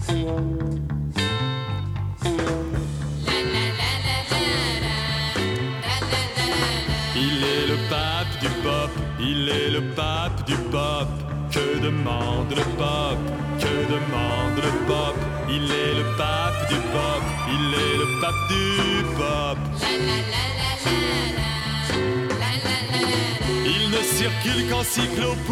Il est le pape du pop, il est le pape du pop. Que demande le pop, que demande le pop? Il est le pape du pop, il est le pape du pop. Il ne circule qu'en cyclopousse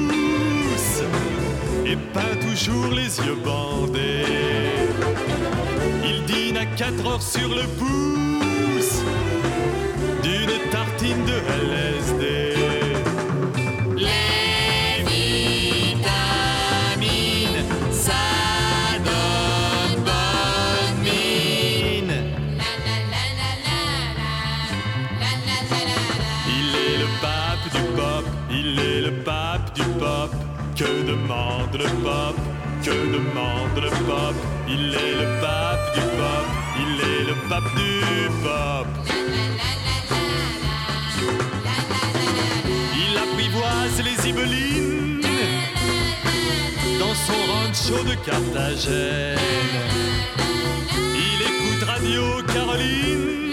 et peint toujours les yeux bandés. Il dîne à 4 heures sur le pouce d'une tartine de LSD. Les vitamines, ça donne bonne mine. Il est le pape du pop, il est le pape du pop. Que demande le pop, que demande le pop? Il est le pape du pop, il est le pape du pop. Il apprivoise les Ibelines dans son rancho de Carthagène. Il écoute Radio Caroline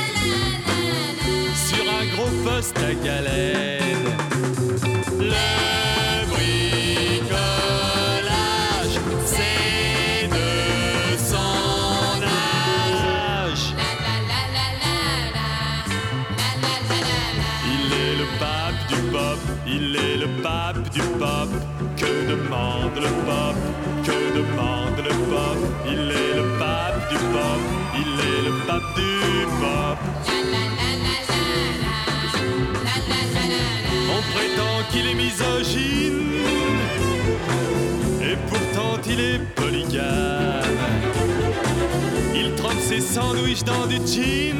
sur un gros poste à galène. Le bricolage, c'est de son âge. Il est le pape du pop, il est le pape du pop. Que demande le pop, que demande le pop? Il est le pape du pop, il est le pape du pop. On prétend qu'il est misogyne et pourtant il est polygame. Il trempe ses sandwichs dans du gin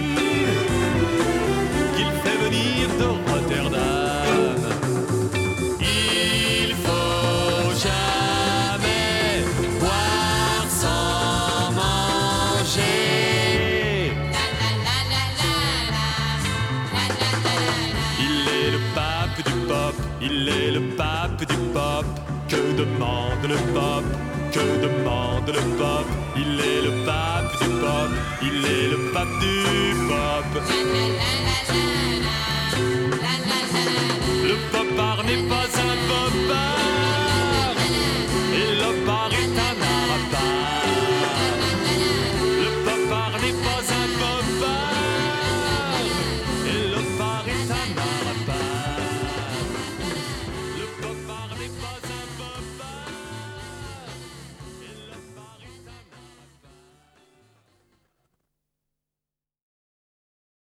qu'il fait venir de Rotterdam. Il faut jamais boire sans manger. Il est le pape du pop, il est le pape du pop. Que demande le pop, que demande le pop? Il est le pape du pop, il est le pape du pop. Le popard n'est pas un pop,